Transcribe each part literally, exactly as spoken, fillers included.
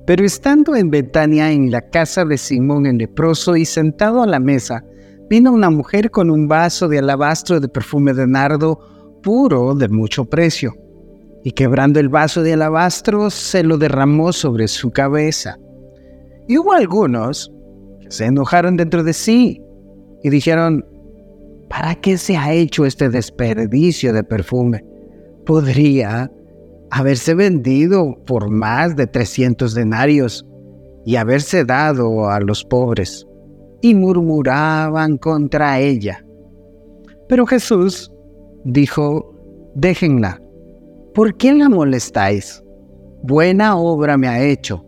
Pero estando en Betania, en la casa de Simón el leproso, y sentado a la mesa, vino una mujer con un vaso de alabastro de perfume de nardo puro de mucho precio, y quebrando el vaso de alabastro, se lo derramó sobre su cabeza. Y hubo algunos que se enojaron dentro de sí, y dijeron: ¿para qué se ha hecho este desperdicio de perfume? Podría haberse vendido por más de trescientos denarios y haberse dado a los pobres. Y murmuraban contra ella. Pero Jesús dijo: déjenla, ¿por qué la molestáis? Buena obra me ha hecho.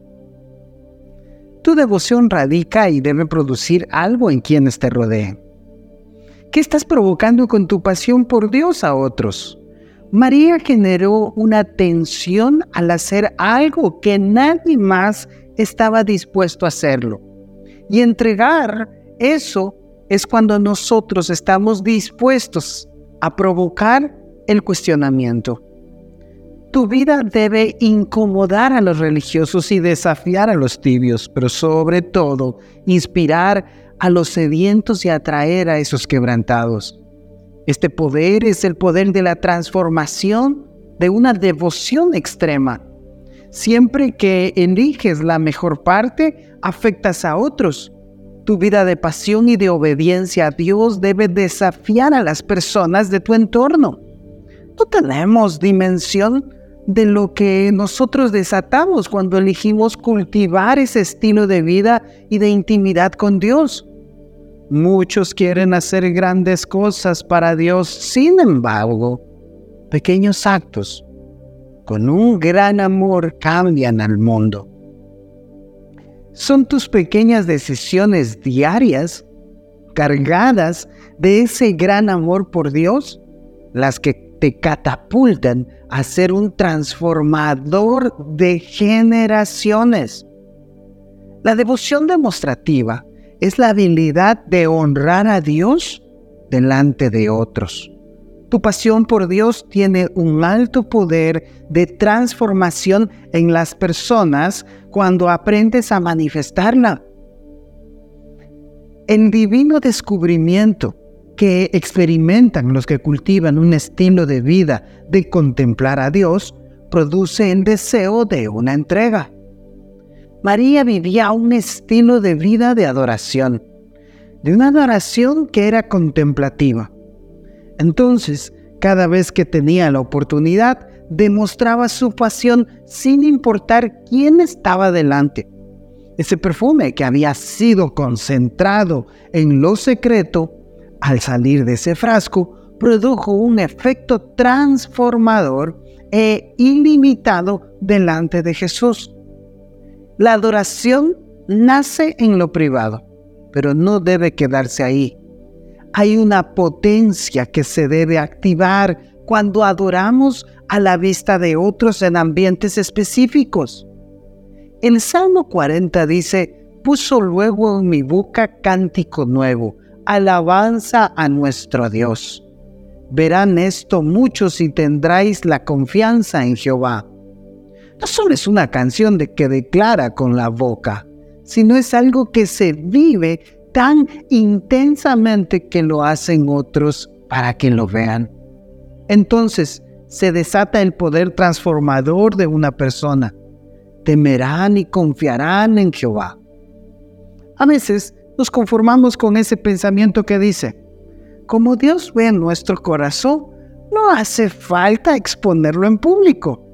Tu devoción radica y debe producir algo en quienes te rodeen. ¿Qué estás provocando con tu pasión por Dios a otros? María generó una tensión al hacer algo que nadie más estaba dispuesto a hacerlo. Y entregar eso es cuando nosotros estamos dispuestos a provocar el cuestionamiento. Tu vida debe incomodar a los religiosos y desafiar a los tibios, pero sobre todo inspirar a los sedientos y atraer a esos quebrantados. Este poder es el poder de la transformación de una devoción extrema. Siempre que eliges la mejor parte, afectas a otros. Tu vida de pasión y de obediencia a Dios debe desafiar a las personas de tu entorno. No tenemos dimensión de lo que nosotros desatamos cuando elegimos cultivar ese estilo de vida y de intimidad con Dios. Muchos quieren hacer grandes cosas para Dios, sin embargo, pequeños actos con un gran amor cambian al mundo. Son tus pequeñas decisiones diarias, cargadas de ese gran amor por Dios, las que te catapultan a ser un transformador de generaciones. La devoción demostrativa es la habilidad de honrar a Dios delante de otros. Tu pasión por Dios tiene un alto poder de transformación en las personas cuando aprendes a manifestarla. El divino descubrimiento que experimentan los que cultivan un estilo de vida de contemplar a Dios produce el deseo de una entrega. María vivía un estilo de vida de adoración, de una adoración que era contemplativa. Entonces, cada vez que tenía la oportunidad, demostraba su pasión sin importar quién estaba delante. Ese perfume que había sido concentrado en lo secreto, al salir de ese frasco, produjo un efecto transformador e ilimitado delante de Jesús. La adoración nace en lo privado, pero no debe quedarse ahí. Hay una potencia que se debe activar cuando adoramos a la vista de otros en ambientes específicos. El Salmo cuarenta dice: puso luego en mi boca cántico nuevo, alabanza a nuestro Dios. Verán esto muchos y tendráis la confianza en Jehová. No solo es una canción de que declara con la boca, sino es algo que se vive tan intensamente que lo hacen otros para que lo vean. Entonces se desata el poder transformador de una persona. Temerán y confiarán en Jehová. A veces nos conformamos con ese pensamiento que dice: como Dios ve en nuestro corazón, no hace falta exponerlo en público.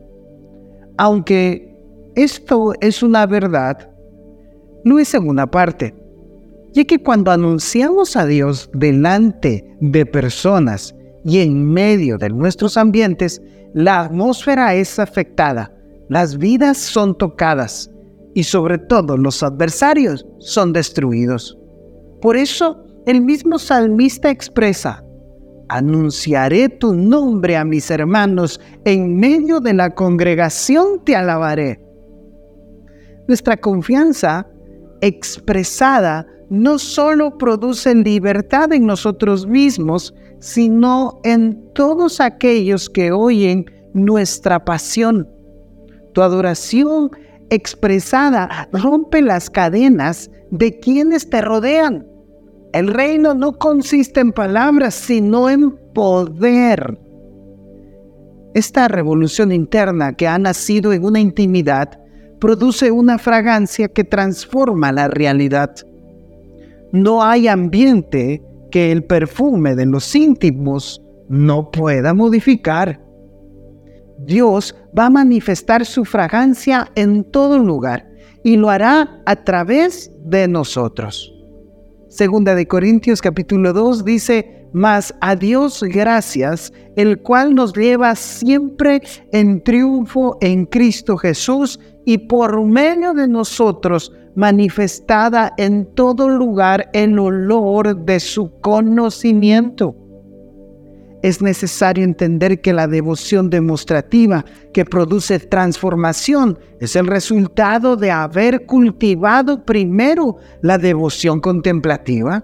Aunque esto es una verdad, no es en una parte, ya que cuando anunciamos a Dios delante de personas y en medio de nuestros ambientes, la atmósfera es afectada, las vidas son tocadas y sobre todo los adversarios son destruidos. Por eso el mismo salmista expresa: anunciaré tu nombre a mis hermanos, en medio de la congregación te alabaré. Nuestra confianza expresada no solo produce libertad en nosotros mismos, sino en todos aquellos que oyen nuestra pasión. Tu adoración expresada rompe las cadenas de quienes te rodean. El reino no consiste en palabras, sino en poder. Esta revolución interna que ha nacido en una intimidad produce una fragancia que transforma la realidad. No hay ambiente que el perfume de los íntimos no pueda modificar. Dios va a manifestar su fragancia en todo lugar y lo hará a través de nosotros. Segunda de Corintios capítulo dos dice: mas a Dios gracias, el cual nos lleva siempre en triunfo en Cristo Jesús y por medio de nosotros manifestada en todo lugar el olor de su conocimiento. Es necesario entender que la devoción demostrativa que produce transformación es el resultado de haber cultivado primero la devoción contemplativa.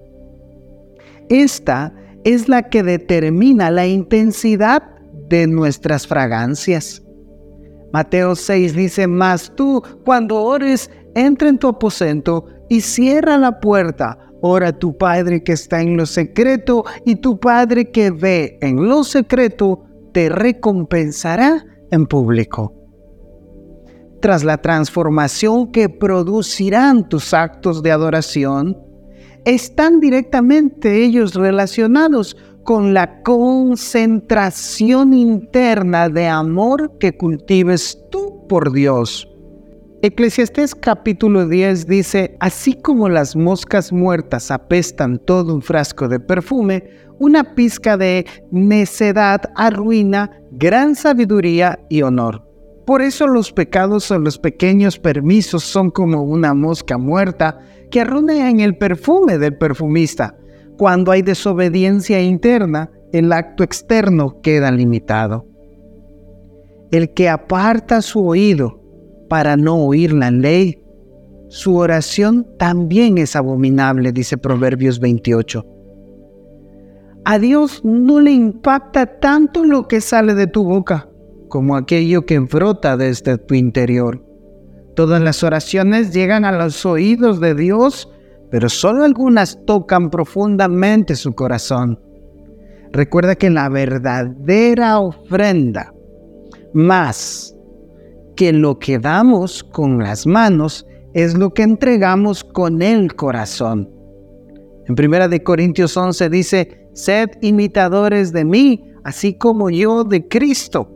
Esta es la que determina la intensidad de nuestras fragancias. Mateo seis dice: mas tú, cuando ores, entra en tu aposento y cierra la puerta. Ora a tu Padre que está en lo secreto, y tu Padre que ve en lo secreto te recompensará en público. Tras la transformación que producirán tus actos de adoración, están directamente ellos relacionados con la concentración interna de amor que cultives tú por Dios. Eclesiastés capítulo diez dice: así como las moscas muertas apestan todo un frasco de perfume, una pizca de necedad arruina gran sabiduría y honor. Por eso los pecados o los pequeños permisos son como una mosca muerta que arruinan el perfume del perfumista. Cuando hay desobediencia interna, el acto externo queda limitado. El que aparta su oído para no oír la ley, su oración también es abominable, dice Proverbios veintiocho. A Dios no le impacta tanto lo que sale de tu boca como aquello que brota desde tu interior. Todas las oraciones llegan a los oídos de Dios, pero solo algunas tocan profundamente su corazón. Recuerda que la verdadera ofrenda, más que lo que damos con las manos, es lo que entregamos con el corazón. En primera de Corintios once dice: sed imitadores de mí, así como yo de Cristo.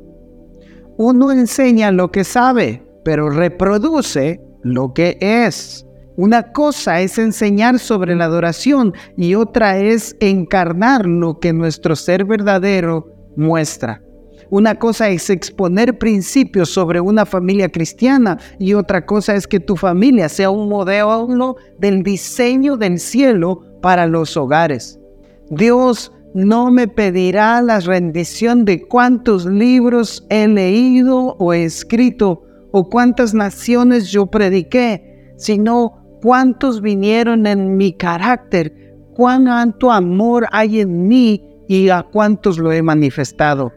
Uno enseña lo que sabe, pero reproduce lo que es. Una cosa es enseñar sobre la adoración y otra es encarnar lo que nuestro ser verdadero muestra. Una cosa es exponer principios sobre una familia cristiana y otra cosa es que tu familia sea un modelo del diseño del cielo para los hogares. Dios no me pedirá la rendición de cuántos libros he leído o he escrito o cuántas naciones yo prediqué, sino cuántos vinieron en mi carácter, cuánto amor hay en mí y a cuántos lo he manifestado.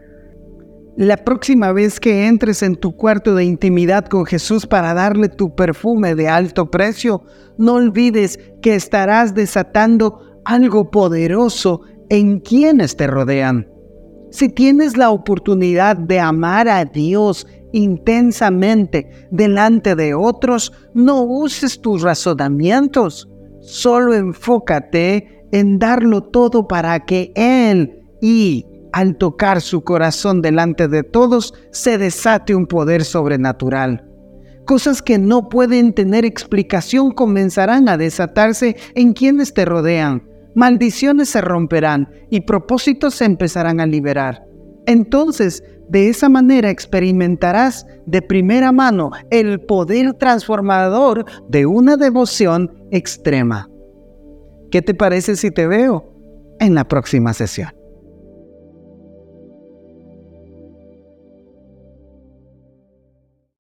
La próxima vez que entres en tu cuarto de intimidad con Jesús para darle tu perfume de alto precio, no olvides que estarás desatando algo poderoso en quienes te rodean. Si tienes la oportunidad de amar a Dios intensamente delante de otros, no uses tus razonamientos. Solo enfócate en darlo todo para que Él y al tocar su corazón delante de todos, se desate un poder sobrenatural. Cosas que no pueden tener explicación comenzarán a desatarse en quienes te rodean. Maldiciones se romperán y propósitos se empezarán a liberar. Entonces, de esa manera experimentarás de primera mano el poder transformador de una devoción extrema. ¿Qué te parece si te veo en la próxima sesión?